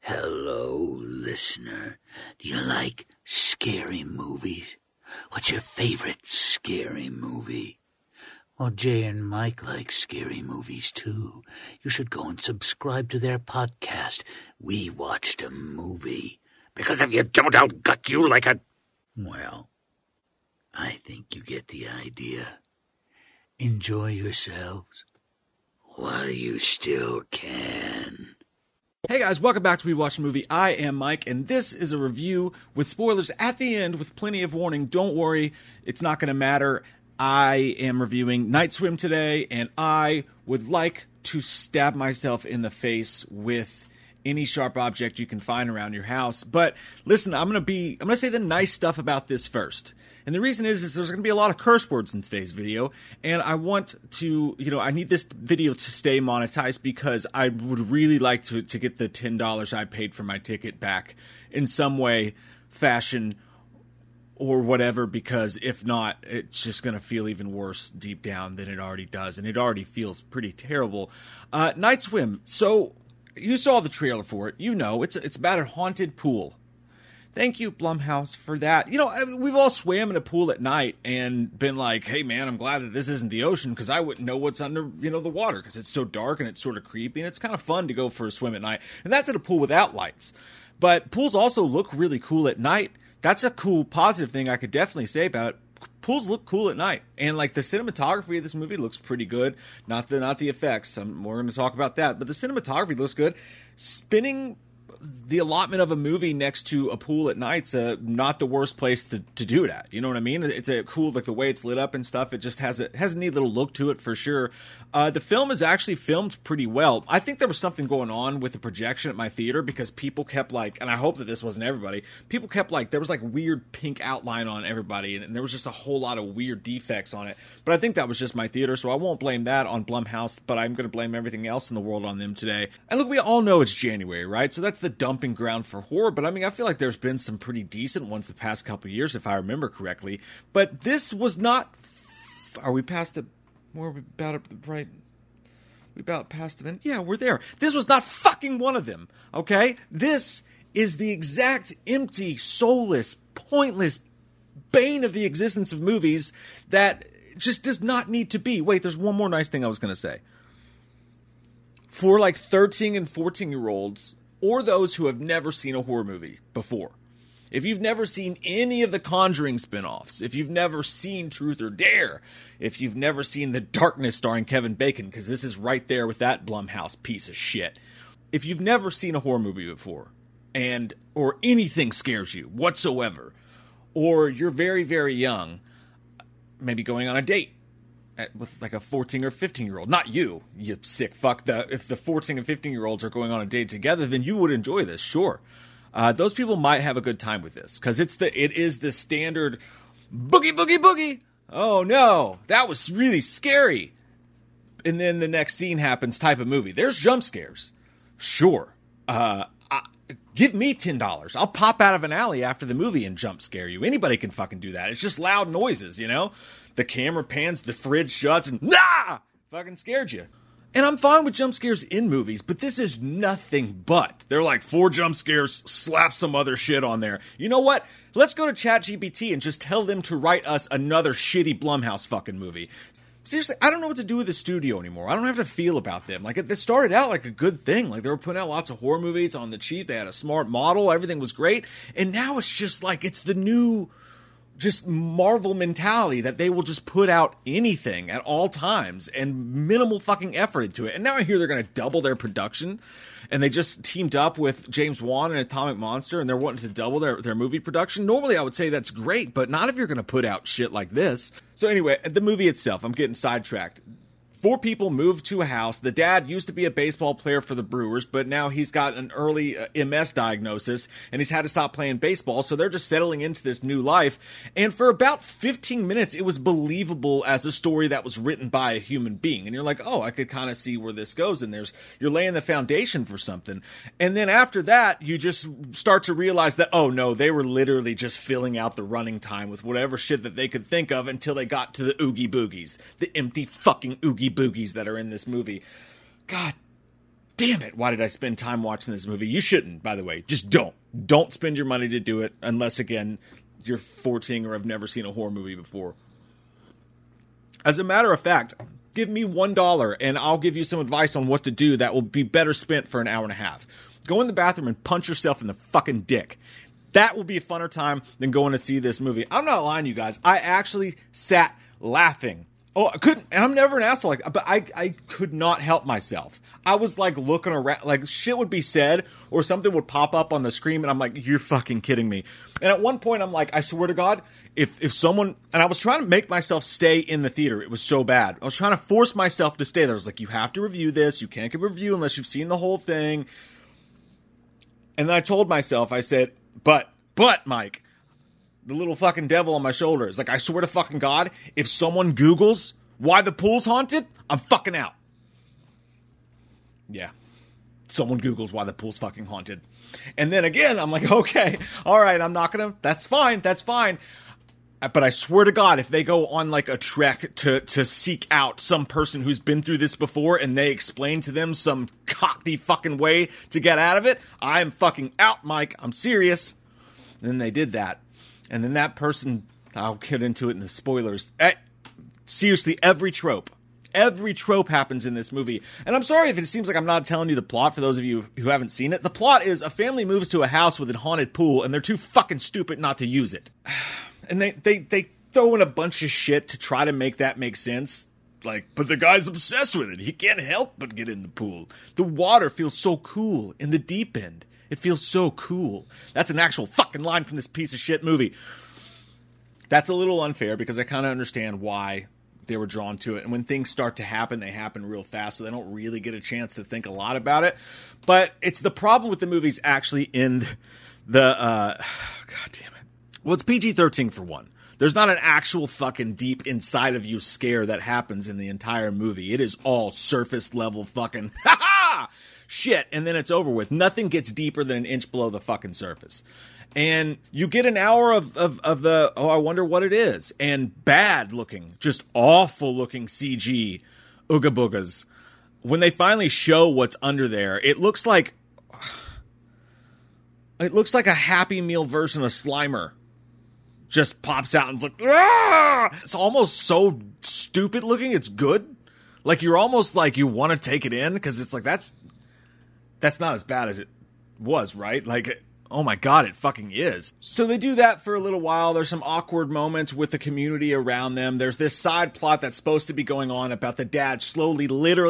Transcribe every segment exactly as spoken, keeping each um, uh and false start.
Hello, listener. Do you like scary movies? What's your favorite scary movie? Well, Jay and Mike like scary movies, too. You should go and subscribe to their podcast, We Watched a Movie. Because if you don't, I'll gut you like a... Well, I think you get the idea. Enjoy yourselves while you still can. Hey guys, welcome back to We Watch a Movie. I am Mike, and this is a review with spoilers at the end with plenty of warning. Don't worry, it's not going to matter. I am reviewing Night Swim today, and I would like to stab myself in the face with any sharp object you can find around your house. But listen, I'm going to be, I'm going to say the nice stuff about this first. And the reason is, is there's going to be a lot of curse words in today's video. And I want to, you know, I need this video to stay monetized because I would really like to, to get the ten dollars I paid for my ticket back in some way, fashion, or whatever, because if not, it's just going to feel even worse deep down than it already does. And it already feels pretty terrible. Uh, Night Swim. So you saw the trailer for it. You know, it's, it's about a haunted pool. Thank you, Blumhouse, for that. You know, we've all swam in a pool at night and been like, hey, man, I'm glad that this isn't the ocean because I wouldn't know what's under, you know, the water because it's so dark and it's sort of creepy. And it's kind of fun to go for a swim at night. And that's in a pool without lights. But pools also look really cool at night. That's a cool, positive thing I could definitely say about it. Pools look cool at night. And, like, the cinematography of this movie looks pretty good. Not the, not the effects. I'm, we're going to talk about that. But the cinematography looks good. Spinning the allotment of a movie next to a pool at night's uh, not the worst place to, to do it at. You know what I mean? It's a cool, like the way it's lit up and stuff. It just has a has a neat little look to it for sure. Uh, the film is actually filmed pretty well. I think there was something going on with the projection at my theater because people kept like, and I hope that this wasn't everybody, people kept like, there was like weird pink outline on everybody and, and there was just a whole lot of weird defects on it. But I think that was just my theater, so I won't blame that on Blumhouse, but I'm going to blame everything else in the world on them today. And look, we all know it's January, right? So that's the dumping ground for horror, but I mean, I feel like there's been some pretty decent ones the past couple of years, if I remember correctly. But this was not. F- are we past the? Where are we about right? We about past the. Yeah, we're there. This was not fucking one of them. Okay, this is the exact empty, soulless, pointless bane of the existence of movies that just does not need to be. Wait, there's one more nice thing I was going to say. For like thirteen and fourteen year olds, or those who have never seen a horror movie before. If you've never seen any of the Conjuring spinoffs, if you've never seen Truth or Dare, if you've never seen The Darkness starring Kevin Bacon, because this is right there with that Blumhouse piece of shit. If you've never seen a horror movie before, and or anything scares you whatsoever, or you're very, very young, maybe going on a date with like a fourteen or fifteen year old, not you, you sick fuck. The, if the fourteen and fifteen year olds are going on a date together, then you would enjoy this, sure. Uh, those people might have a good time with this because it's the it is the standard boogie boogie boogie. Oh no, that was really scary. And then the next scene happens type of movie. There's jump scares, sure. Uh, I, give me ten dollars. I'll pop out of an alley after the movie and jump scare you. Anybody can fucking do that. It's just loud noises, you know. The camera pans, the fridge shuts, and nah, fucking scared you. And I'm fine with jump scares in movies, but this is nothing but. They're like four jump scares, slap some other shit on there. You know what? Let's go to ChatGPT and just tell them to write us another shitty Blumhouse fucking movie. Seriously, I don't know what to do with the studio anymore. I don't have to feel about them. Like, it started out like a good thing. Like, they were putting out lots of horror movies on the cheap. They had a smart model. Everything was great. And now it's just like, it's the new just Marvel mentality that they will just put out anything at all times and minimal fucking effort into it. And now I hear they're going to double their production, and they just teamed up with James Wan and Atomic Monster, and they're wanting to double their, their movie production. Normally I would say that's great, but not if you're going to put out shit like this. So anyway, the movie itself, I'm getting sidetracked. Four people moved to a house. The dad used to be a baseball player for the Brewers, but now he's got an early uh, M S diagnosis, and he's had to stop playing baseball, so they're just settling into this new life. And for about fifteen minutes, it was believable as a story that was written by a human being. And you're like, oh, I could kind of see where this goes, and there's you're laying the foundation for something. And then after that, you just start to realize that, oh, no, they were literally just filling out the running time with whatever shit that they could think of until they got to the Oogie Boogies, the empty fucking Oogie Boogies that are in this movie. God damn it, why did I spend time watching this movie? You shouldn't, by the way. Just don't. Don't spend your money to do it unless, again, you're fourteen or have never seen a horror movie before. As a matter of fact, give me one dollar and I'll give you some advice on what to do that will be better spent for an hour and a half. Go in the bathroom and punch yourself in the fucking dick. That will be a funner time than going to see this movie. I'm not lying to you guys. I actually sat laughing. Oh, I couldn't, and I'm never an asshole like, but I, I could not help myself. I was like looking around, like shit would be said or something would pop up on the screen and I'm like, you're fucking kidding me. And at one point I'm like, I swear to God, if, if someone, and I was trying to make myself stay in the theater. It was so bad. I was trying to force myself to stay there. I was like, you have to review this. You can't give a review unless you've seen the whole thing. And then I told myself, I said, but, but Mike, the little fucking devil on my shoulder is like, I swear to fucking God, if someone Googles why the pool's haunted, I'm fucking out. Yeah. Someone Googles why the pool's fucking haunted. And then again, I'm like, okay, all right, I'm not gonna, that's fine, that's fine. But I swear to God, if they go on like a trek to, to seek out some person who's been through this before and they explain to them some cockney fucking way to get out of it, I'm fucking out, Mike. I'm serious. And then they did that. And then that person, I'll get into it in the spoilers. Eh, seriously, every trope, every trope happens in this movie. And I'm sorry if it seems like I'm not telling you the plot for those of you who haven't seen it. The plot is a family moves to a house with a haunted pool and they're too fucking stupid not to use it. And they, they, they throw in a bunch of shit to try to make that make sense. Like, but the guy's obsessed with it. He can't help but get in the pool. The water feels so cool in the deep end. It feels so cool. That's an actual fucking line from this piece of shit movie. That's a little unfair because I kind of understand why they were drawn to it. And when things start to happen, they happen real fast, so they don't really get a chance to think a lot about it. But it's the problem with the movies actually in the, uh, God damn it. Well, it's P G thirteen for one. There's not an actual fucking deep inside of you scare that happens in the entire movie. It is all surface level fucking ha ha shit, and then it's over with. Nothing gets deeper than an inch below the fucking surface. And you get an hour of, of, of the, oh, I wonder what it is. And bad looking, just awful looking C G ooga boogas. When they finally show what's under there, it looks like, it looks like a Happy Meal version of Slimer. Just pops out and it's like, ah! It's almost so stupid looking, it's good. Like, you're almost like you want to take it in, because it's like, that's, that's not as bad as it was, right? Like, oh my God, it fucking is. So they do that for a little while. There's some awkward moments with the community around them. There's this side plot that's supposed to be going on about the dad slowly, literally,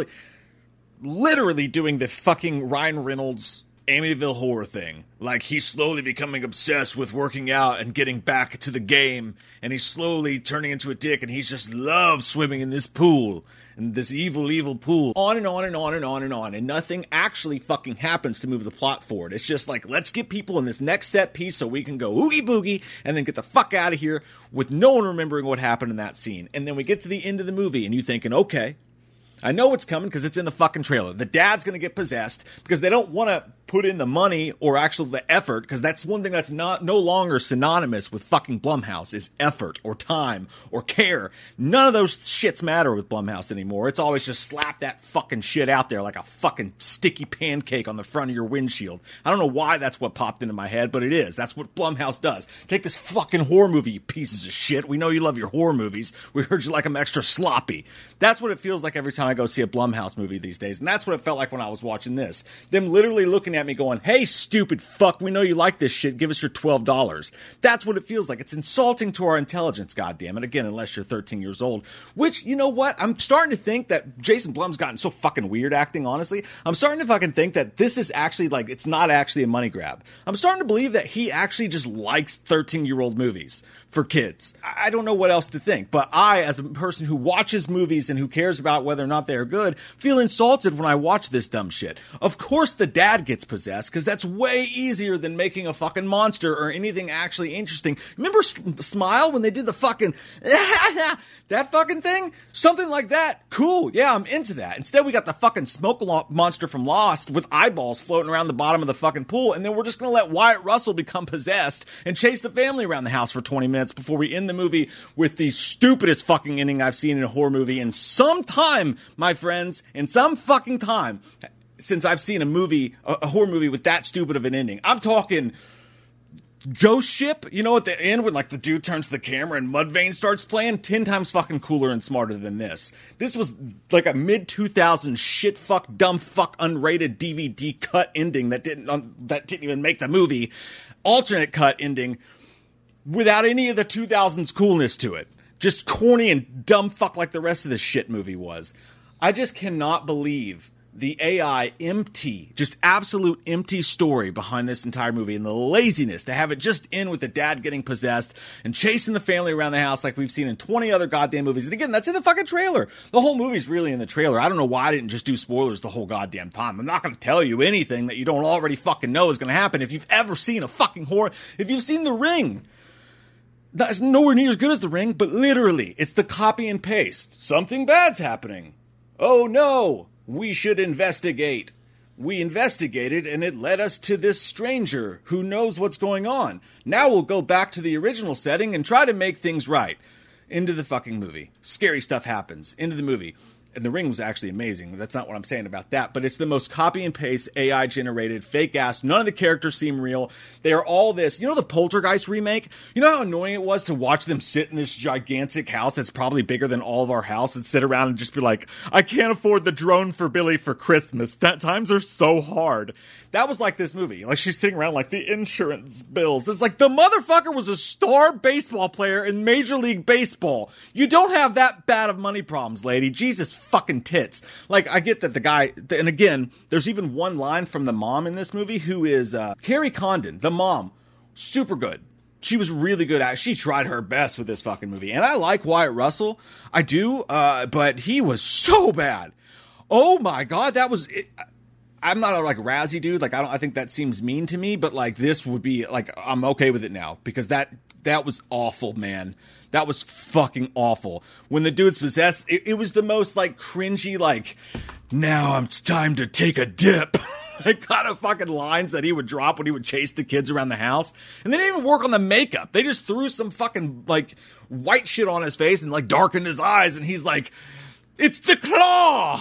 literally doing the fucking Ryan Reynolds Amityville Horror thing. Like, he's slowly becoming obsessed with working out and getting back to the game, and he's slowly turning into a dick, and he just loves swimming in this pool, in this evil, evil pool. On and on and on and on and on, and nothing actually fucking happens to move the plot forward. It's just like, let's get people in this next set piece so we can go oogie boogie, and then get the fuck out of here with no one remembering what happened in that scene. And then we get to the end of the movie, and you thinking, okay, I know it's coming because it's in the fucking trailer. The dad's going to get possessed because they don't want to put in the money or actually the effort, because that's one thing that's not no longer synonymous with fucking Blumhouse is effort or time or care. None of those shits matter with Blumhouse anymore. It's always just slap that fucking shit out there like a fucking sticky pancake on the front of your windshield. I don't know why that's what popped into my head, but it is. That's what Blumhouse does. Take this fucking horror movie, you pieces of shit. We know you love your horror movies. We heard you like them extra sloppy. That's what it feels like every time I go see a Blumhouse movie these days. And that's what it felt like when I was watching this. Them literally looking at me going, hey, stupid fuck, we know you like this shit. Give us your twelve dollars. That's what it feels like. It's insulting to our intelligence, goddammit. Again, unless you're thirteen years old. Which, you know what? I'm starting to think that Jason Blum's gotten so fucking weird acting, honestly. I'm starting to fucking think that this is actually, like, it's not actually a money grab. I'm starting to believe that he actually just likes thirteen-year-old movies for kids. I don't know what else to think. But I, as a person who watches movies and who cares about whether or not they're good, feel insulted when I watch this dumb shit. Of course the dad gets possessed, because that's way easier than making a fucking monster or anything actually interesting. Remember S- Smile when they did the fucking that fucking thing? Something like that. Cool. Yeah, I'm into that. Instead, we got the fucking smoke lo- monster from Lost with eyeballs floating around the bottom of the fucking pool, and then we're just gonna let Wyatt Russell become possessed and chase the family around the house for twenty minutes before we end the movie with the stupidest fucking ending I've seen in a horror movie in some time, my friends, in some fucking time. since I've seen a movie, a, a horror movie with that stupid of an ending. I'm talking Ghost Ship, you know, at the end when like the dude turns to the camera and Mudvayne starts playing, ten times fucking cooler and smarter than this. This was like a mid two thousands shit fuck dumb fuck unrated D V D cut ending that didn't um, that didn't even make the movie, alternate cut ending without any of the two thousands coolness to it. Just corny and dumb fuck like the rest of this shit movie was. I just cannot believe the A I empty, just absolute empty story behind this entire movie, and the laziness to have it just end with the dad getting possessed and chasing the family around the house like we've seen in twenty other goddamn movies. And again, that's in the fucking trailer. The whole movie's really in the trailer. I don't know why I didn't just do spoilers the whole goddamn time. I'm not going to tell you anything that you don't already fucking know is going to happen if you've ever seen a fucking horror. If you've seen The Ring, that's nowhere near as good as The Ring, but literally, it's the copy and paste. Something bad's happening. Oh no! We should investigate. We investigated and it led us to this stranger who knows what's going on. Now we'll go back to the original setting and try to make things right. Into the fucking movie. Scary stuff happens. Into the movie. And The Ring was actually amazing. That's not what I'm saying about that. But it's the most copy and paste, A I generated, fake ass. None of the characters seem real. They are all this. You know the Poltergeist remake? You know how annoying it was to watch them sit in this gigantic house that's probably bigger than all of our house and sit around and just be like, I can't afford the drone for Billy for Christmas. That times are so hard. That was like this movie. Like she's sitting around like the insurance bills. It's like the motherfucker was a star baseball player in Major League Baseball. You don't have that bad of money problems, lady. Jesus fucking tits. Like I get that the guy, and again, there's even one line from the mom in this movie who is uh, Carrie Condon, the mom. Super good. She was really good at it. She tried her best with this fucking movie. And I like Wyatt Russell. I do, uh, but he was so bad. Oh my God, that was... It. I'm not a like Razzie dude. Like I don't. I think that seems mean to me. But like this would be like I'm okay with it now because that that was awful, man. That was fucking awful. When the dude's possessed, it, it was the most like cringy. Like now it's time to take a dip. Like kind of fucking lines that he would drop when he would chase the kids around the house. And they didn't even work on the makeup. They just threw some fucking like white shit on his face and like darkened his eyes. And he's like, "It's the claw.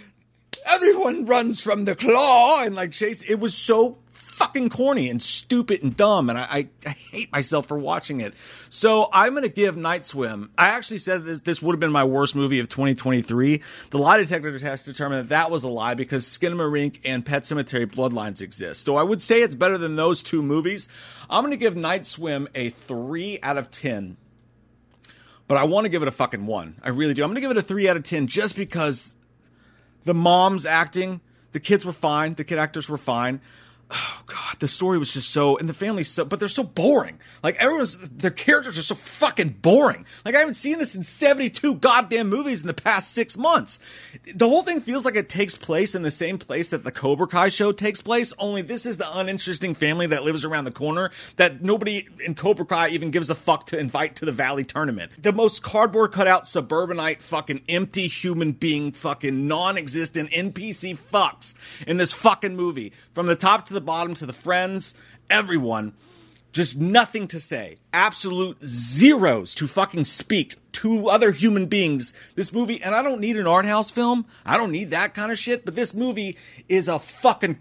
Everyone runs from the claw," and like chase. It was so fucking corny and stupid and dumb, and I, I, I hate myself for watching it. So I'm gonna give Night Swim. I actually said this, this would have been my worst movie of twenty twenty-three. The lie detector test determined that that was a lie because Skinamarink and Pet Sematary Bloodlines exist. So I would say it's better than those two movies. I'm gonna give Night Swim a three out of ten. But I want to give it a fucking one. I really do. I'm gonna give it a three out of ten just because the mom's acting, the kids were fine, the kid actors were fine. Oh God, the story was just so, and the family's so, but they're so boring. Like everyone's, their characters are so fucking boring. Like I haven't seen this in seventy-two goddamn movies in the past six months. The whole thing feels like it takes place in the same place that the Cobra Kai show takes place, only this is the uninteresting family that lives around the corner that nobody in Cobra Kai even gives a fuck to invite to the Valley tournament. The most cardboard cutout suburbanite fucking empty human being fucking non-existent N P C fucks in this fucking movie. From the top to the bottom to the friends, everyone, just nothing to say. Absolute zeros to fucking speak to other human beings. This movie, and I don't need an art house film. I don't need that kind of shit, but this movie is a fucking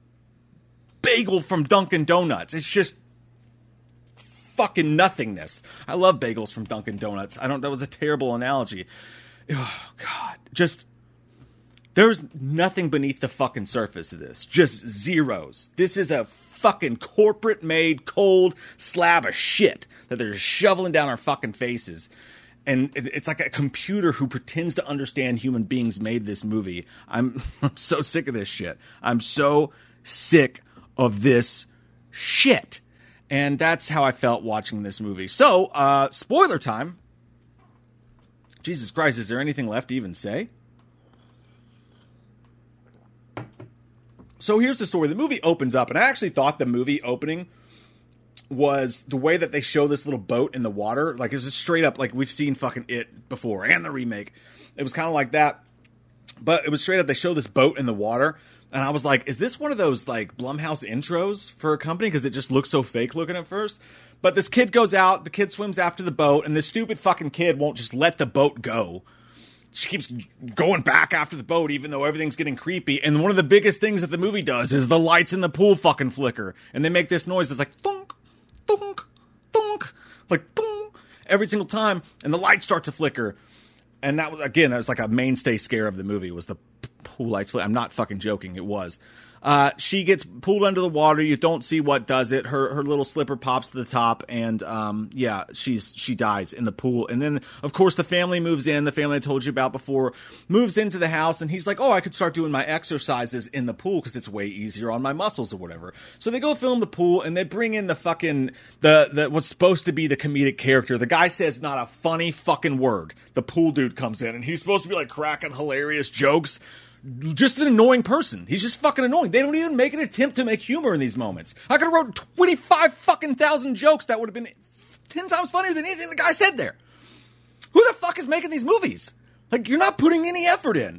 bagel from Dunkin' Donuts. It's just fucking nothingness. I love bagels from Dunkin' Donuts. I don't, that was a terrible analogy. Oh God. Just, there's nothing beneath the fucking surface of this. Just zeros. This is a fucking corporate-made cold slab of shit that they're just shoveling down our fucking faces. And it's like a computer who pretends to understand human beings made this movie. I'm, I'm so sick of this shit. I'm so sick of this shit. And that's how I felt watching this movie. So, uh, spoiler time. Jesus Christ, is there anything left to even say? So here's the story. The movie opens up, and I actually thought the movie opening was the way that they show this little boat in the water. Like, it was just straight up, like we've seen fucking It before, and the remake. It was kind of like that. But it was straight up, they show this boat in the water, and I was like, is this one of those, like, Blumhouse intros for a company? Because it just looks so fake looking at first. But this kid goes out, the kid swims after the boat, and this stupid fucking kid won't just let the boat go. she keeps going back after the boat, even though everything's getting creepy. And one of the biggest things that the movie does is the lights in the pool fucking flicker. And they make this noise that's like, thunk, thunk, thunk, like, thunk, every single time. And the lights start to flicker. And that was, again, that was like a mainstay scare of the movie, was the pool lights. I'm not fucking joking. It was. Uh, she gets pulled under the water. You don't see what does it. Her her little slipper pops to the top, and um, yeah, she's she dies in the pool. And then, of course, the family moves in. The family I told you about before moves into the house, and he's like, "Oh, I could start doing my exercises in the pool because it's way easier on my muscles or whatever." So they go film the pool, and they bring in the fucking the the what's supposed to be the comedic character. The guy says not a funny fucking word. The pool dude comes in, and he's supposed to be like cracking hilarious jokes. Just an annoying person. He's just fucking annoying. They don't even make an attempt to make humor in these moments. I could have wrote twenty-five fucking thousand jokes that would have been ten times funnier than anything the guy said there. Who the fuck is making these movies? Like, you're not putting any effort in.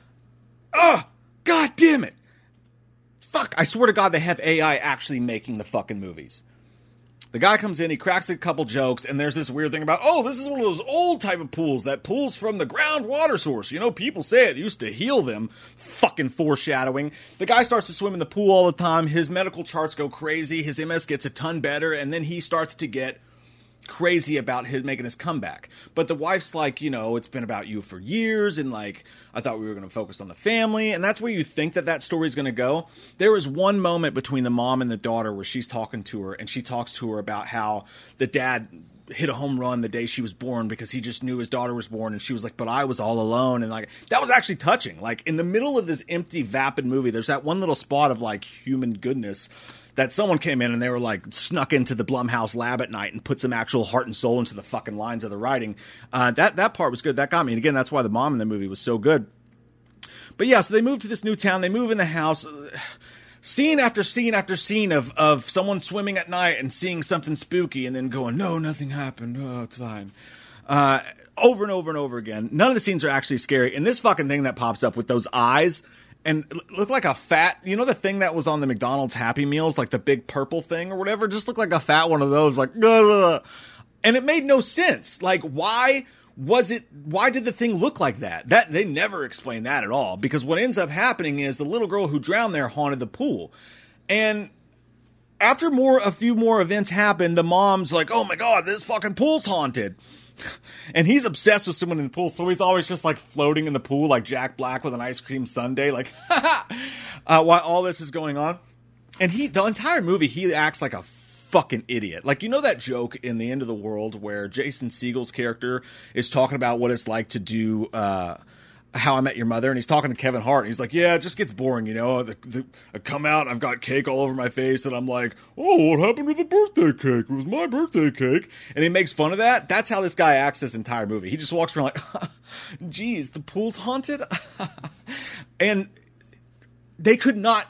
Ugh. God damn it. Fuck. I swear to God they have A I actually making the fucking movies. The guy comes in, he cracks a couple jokes, and there's this weird thing about, oh, this is one of those old type of pools that pulls from the ground water source. You know, people say it used to heal them. Fucking foreshadowing. The guy starts to swim in the pool all the time. His medical charts go crazy. His M S gets a ton better, and then he starts to get crazy about his making his comeback. But the wife's like, you know, it's been about you for years, and like, I thought we were going to focus on the family, and that's where you think that that story is going to go. There is one moment between the mom and the daughter where she's talking to her, and she talks to her about how the dad hit a home run the day she was born because he just knew his daughter was born, and she was like, but I was all alone. And like, that was actually touching. Like, in the middle of this empty, vapid movie, there's that one little spot of like human goodness that someone came in and they were like snuck into the Blumhouse lab at night and put some actual heart and soul into the fucking lines of the writing. Uh, that, that part was good. That got me. And again, that's why the mom in the movie was so good. But yeah, so they move to this new town. They move in the house. Scene after scene after scene of, of someone swimming at night and seeing something spooky and then going, no, nothing happened. Oh, it's fine. Uh, over and over and over again. None of the scenes are actually scary. And this fucking thing that pops up with those eyes and look like a fat, you know, the thing that was on the McDonald's Happy Meals, like the big purple thing or whatever, just looked like a fat one of those, like, blah, blah, blah. And it made no sense. Like, why was it, why did the thing look like that? That, they never explain that at all, because what ends up happening is the little girl who drowned there haunted the pool. And after more, a few more events happen, the mom's like, oh my God, this fucking pool's haunted. And he's obsessed with someone in the pool, so he's always just like floating in the pool like Jack Black with an ice cream sundae, like uh, while all this is going on. And he, the entire movie, he acts like a fucking idiot. Like, you know that joke in The End of the World where Jason Segel's character is talking about what it's like to do uh, How I Met Your Mother, and he's talking to Kevin Hart, and he's like, yeah, it just gets boring, you know. The, the, I come out, and I've got cake all over my face, and I'm like, oh, what happened to the birthday cake? It was my birthday cake. And he makes fun of that. That's how this guy acts this entire movie. He just walks around like, geez, the pool's haunted? And they could not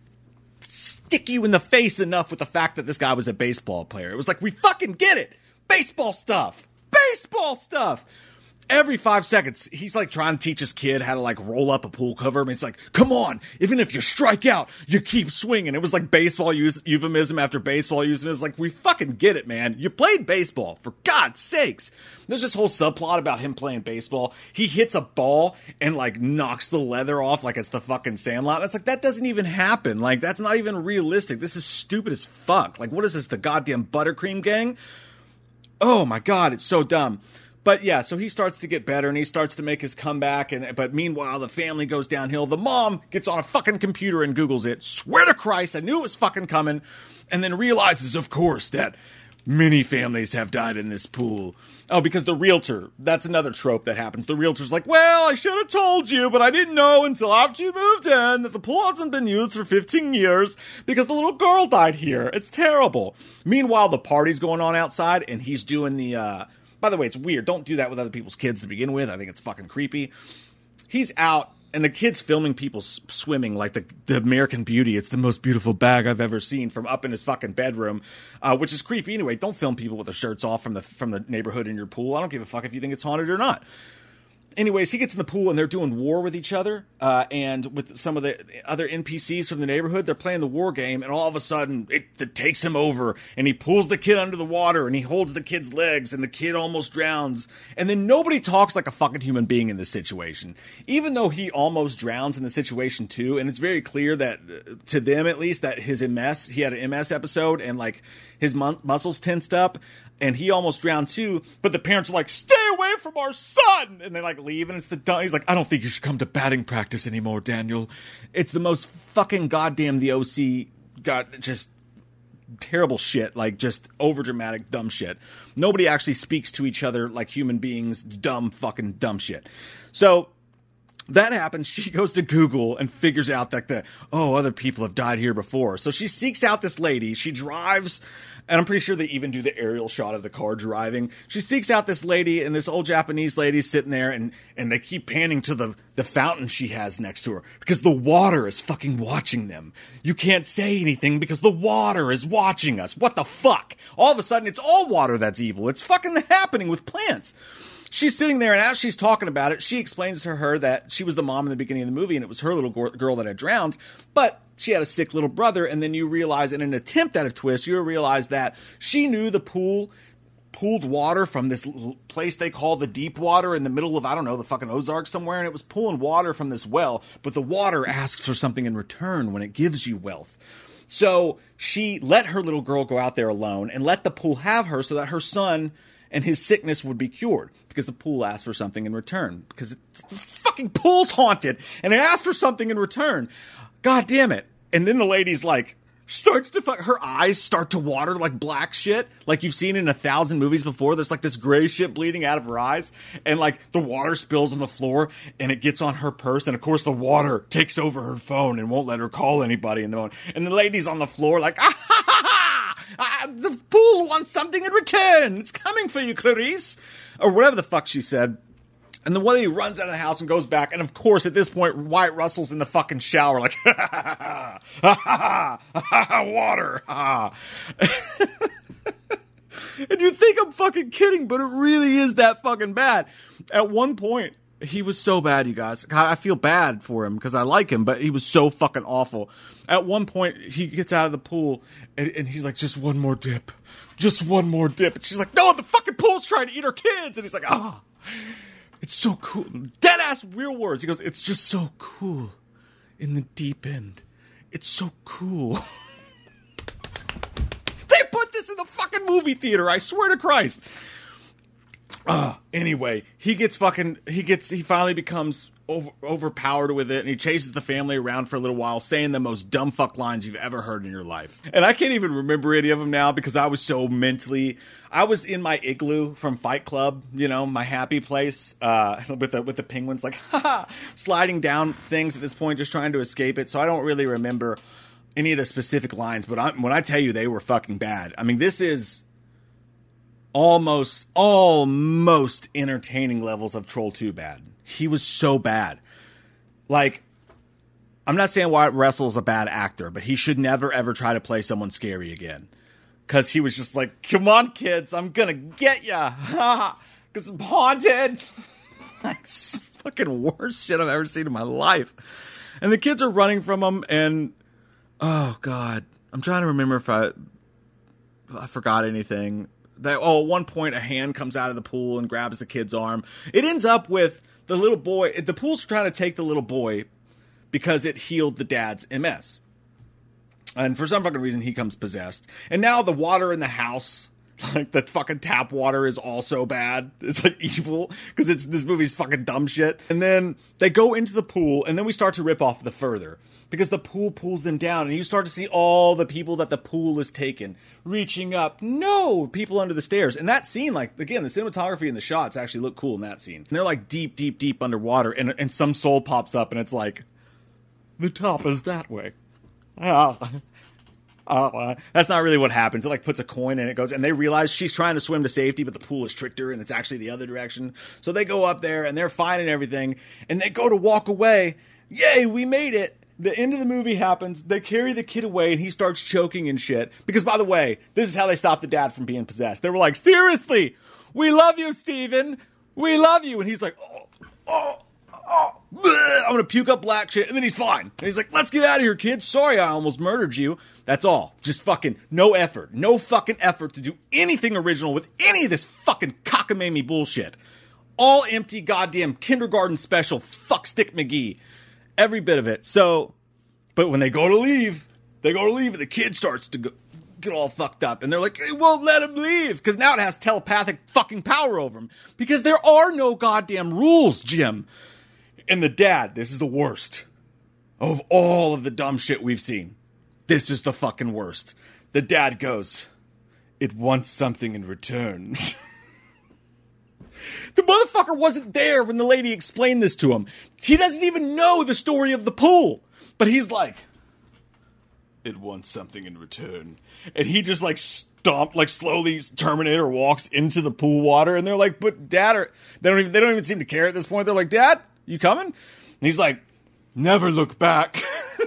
stick you in the face enough with the fact that this guy was a baseball player. It was like, we fucking get it. Baseball stuff. Baseball stuff. Every five seconds, he's like trying to teach his kid how to like roll up a pool cover. I mean, it's like, come on, even if you strike out, you keep swinging. It was like baseball euphemism after baseball euphemism. It's like, we fucking get it, man. You played baseball, for God's sakes. There's this whole subplot about him playing baseball. He hits a ball and like knocks the leather off like it's the fucking Sandlot. It's like, that doesn't even happen. Like, that's not even realistic. This is stupid as fuck. Like, what is this, the goddamn Buttercream Gang? Oh my God, it's so dumb. But yeah, so he starts to get better and he starts to make his comeback. And but meanwhile, the family goes downhill. The mom gets on a fucking computer and Googles it. Swear to Christ, I knew it was fucking coming. And then realizes, of course, that many families have died in this pool. Oh, because the realtor, that's another trope that happens. The realtor's like, well, I should have told you, but I didn't know until after you moved in that the pool hasn't been used for fifteen years because the little girl died here. It's terrible. Meanwhile, the party's going on outside and he's doing the, uh, by the way, it's weird. Don't do that with other people's kids to begin with. I think it's fucking creepy. He's out, and the kid's filming people s- swimming like the, the American Beauty. It's the most beautiful bag I've ever seen from up in his fucking bedroom, uh, which is creepy anyway. Don't film people with their shirts off from the from the neighborhood in your pool. I don't give a fuck if you think it's haunted or not. anyways, he gets in the pool and they're doing war with each other, uh, and with some of the other N P Cs from the neighborhood. They're playing the war game, and all of a sudden it, it takes him over, and he pulls the kid under the water, and he holds the kid's legs, and the kid almost drowns. And then nobody talks like a fucking human being in this situation, even though he almost drowns in the situation too. And it's very clear that, uh, to them at least, that his M S, he had an M S episode, and like his mu- muscles tensed up, and he almost drowned too. But the parents are like, "Stay away from our son!" And they like leave, and it's the he's like, "I don't think you should come to batting practice anymore, Daniel." It's the most fucking goddamn the O C got just terrible shit, like just over dramatic dumb shit. Nobody actually speaks to each other like human beings. Dumb fucking dumb shit. So that happens. She goes to Google and figures out that the, oh, other people have died here before. So she seeks out this lady. She drives, and I'm pretty sure they even do the aerial shot of the car driving. She seeks out this lady, and this old Japanese lady sitting there, and, and they keep panning to the, the fountain she has next to her because the water is fucking watching them. You can't say anything because the water is watching us. What the fuck? All of a sudden, it's all water that's evil. It's fucking happening with plants. She's sitting there, and as she's talking about it, she explains to her that she was the mom in the beginning of the movie, and it was her little go- girl that had drowned, but she had a sick little brother. And then you realize, in an attempt at a twist, you realize that she knew the pool pooled water from this l- place they call the deep water in the middle of, I don't know, the fucking Ozarks somewhere, and it was pulling water from this well, but the water asks for something in return when it gives you wealth. So she let her little girl go out there alone and let the pool have her so that her son and his sickness would be cured, because the pool asked for something in return, because it, the fucking pool's haunted and it asked for something in return. God damn it. And then the lady's like, starts to, her eyes start to water like black shit, like you've seen in a thousand movies before. There's like this gray shit bleeding out of her eyes, and like the water spills on the floor and it gets on her purse, and of course the water takes over her phone and won't let her call anybody in the phone. And the lady's on the floor like, ah ha ha ha! Uh, the pool wants something in return. It's coming for you, Clarice. Or whatever the fuck she said. And the lady runs out of the house and goes back. And of course, at this point, Wyatt Russell's in the fucking shower like, ha ha ha ha ha ha, water. Ha. And you think I'm fucking kidding, but it really is that fucking bad. At one point, he was so bad, you guys. God, I feel bad for him because I like him, but he was so fucking awful. At one point, he gets out of the pool, and, and he's like, just one more dip. Just one more dip. And she's like, no, the fucking pool's trying to eat our kids. And he's like, ah, oh, it's so cool. Dead-ass real words. He goes, it's just so cool in the deep end. It's so cool. They put this in the fucking movie theater, I swear to Christ. Uh, anyway, he gets fucking, he gets, he finally becomes over, overpowered with it, and he chases the family around for a little while, saying the most dumb fuck lines you've ever heard in your life. And I can't even remember any of them now because I was so mentally, I was in my igloo from Fight Club, you know, my happy place, uh, with the, with the penguins, like, haha, sliding down things at this point, just trying to escape it. So I don't really remember any of the specific lines, but I, when I tell you they were fucking bad, I mean, this is almost, almost entertaining levels of Troll two bad. He was so bad. Like, I'm not saying Wyatt Russell is a bad actor, but he should never, ever try to play someone scary again. Because he was just like, come on, kids, I'm gonna get ya. Because I'm haunted. Like, fucking worst shit I've ever seen in my life. And the kids are running from him, and, oh, God. I'm trying to remember if I, if I forgot anything. That, oh, at one point, a hand comes out of the pool and grabs the kid's arm. It ends up with the little boy. The pool's trying to take the little boy because it healed the dad's M S. And for some fucking reason, he comes possessed. And now the water in the house, like the fucking tap water, is also bad. It's like evil because it's this movie's fucking dumb shit. And then they go into the pool, and then we start to rip off the further. Because the pool pulls them down, and you start to see all the people that the pool has taken reaching up. No, people under the stairs. And that scene, like, again, the cinematography and the shots actually look cool in that scene. And they're like deep, deep, deep underwater, and and some soul pops up, and it's like, the top is that way. Oh, oh, that's not really what happens. It like puts a coin in, it goes, and they realize she's trying to swim to safety, but the pool has tricked her, and it's actually the other direction. So they go up there, and they're finding everything, and they go to walk away. Yay, we made it. The end of the movie happens, they carry the kid away, and he starts choking and shit. Because, by the way, this is how they stopped the dad from being possessed. They were like, seriously, we love you, Steven. We love you. And he's like, oh, oh, oh, bleh, I'm gonna puke up black shit, and then he's fine. And he's like, let's get out of here, kids. Sorry I almost murdered you. That's all. Just fucking no effort. No fucking effort to do anything original with any of this fucking cockamamie bullshit. All empty goddamn kindergarten special fuckstick McGee. Every bit of it. So, but when they go to leave, they go to leave and the kid starts to go, get all fucked up. And they're like, it won't let him leave. Because now it has telepathic fucking power over him. Because there are no goddamn rules, Jim. And the dad, this is the worst of all of the dumb shit we've seen. This is the fucking worst. The dad goes, it wants something in return. The motherfucker wasn't there when the lady explained this to him. He doesn't even know the story of the pool. But he's like, it wants something in return. And he just like stomped, like slowly Terminator walks into the pool water. And they're like, but dad, are, they don't even, they don't even seem to care at this point. They're like, dad, you coming? And he's like, never look back.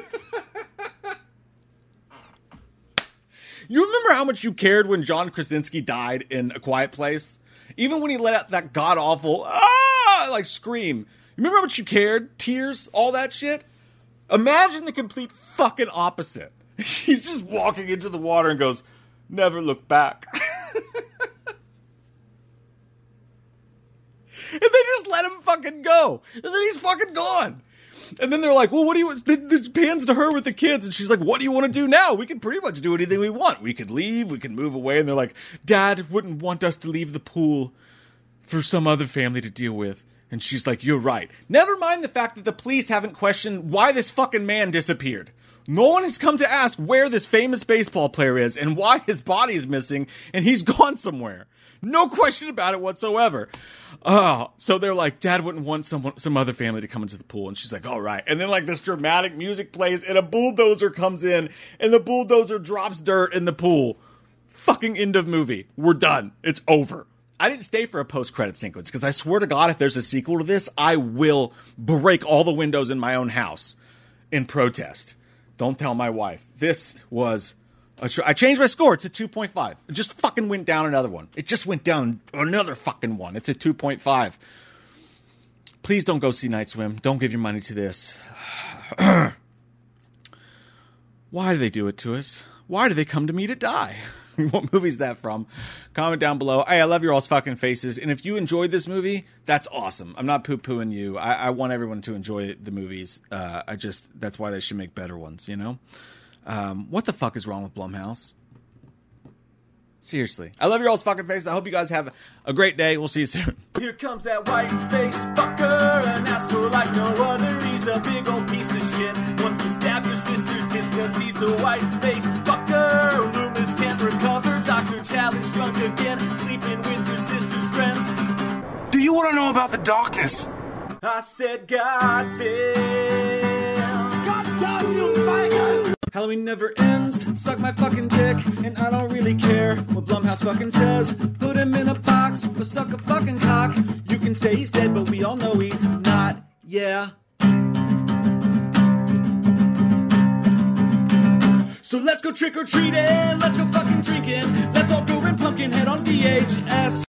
You remember how much you cared when John Krasinski died in A Quiet Place? Even when he let out that god-awful, ah, like scream. You remember how much you cared? Tears? All that shit? Imagine the complete fucking opposite. He's just walking into the water and goes, never look back. And they just let him fucking go. And then he's fucking gone. And then they're like, well, what do you want? It pans to her with the kids. And she's like, what do you want to do now? We can pretty much do anything we want. We could leave. We can move away. And they're like, Dad wouldn't want us to leave the pool for some other family to deal with. And she's like, you're right. Never mind the fact that the police haven't questioned why this fucking man disappeared. No one has come to ask where this famous baseball player is and why his body is missing and he's gone somewhere. No question about it whatsoever. Oh, so they're like, Dad wouldn't want someone, some other family to come into the pool. And she's like, all right. And then like this dramatic music plays and a bulldozer comes in and the bulldozer drops dirt in the pool. Fucking end of movie. We're done. It's over. I didn't stay for a post-credit sequence because I swear to God, if there's a sequel to this, I will break all the windows in my own house in protest. Don't tell my wife. This was... I changed my score. It's a two point five. It just fucking went down another one. It just went down another fucking one. It's a two point five. Please don't go see Night Swim. Don't give your money to this. Why do they do it to us? Why do they come to me to die? What movie is that from? Comment down below. Hey, I love your all's fucking faces. And if you enjoyed this movie, that's awesome. I'm not poo-pooing you. I, I want everyone to enjoy the movies. Uh, I just, that's why they should make better ones, you know? Um, what the fuck is wrong with Blumhouse? Seriously. I love your all's fucking faces. I hope you guys have a great day. We'll see you soon. Here comes that white-faced fucker, an asshole like no other. He's a big old piece of shit. Wants to stab your sister's tits cause he's a white-faced fucker. Loomis can't recover. Doctor challenge drunk again. Sleeping with your sister's friends. Do you want to know about the darkness? I said, God damn. God damn you, faggot! Halloween never ends, suck my fucking dick, and I don't really care what Blumhouse fucking says. Put him in a box, or suck a fucking cock. You can say he's dead, but we all know he's not, yeah. So let's go trick-or-treating, let's go fucking drinking, let's all go rent Pumpkinhead on V H S.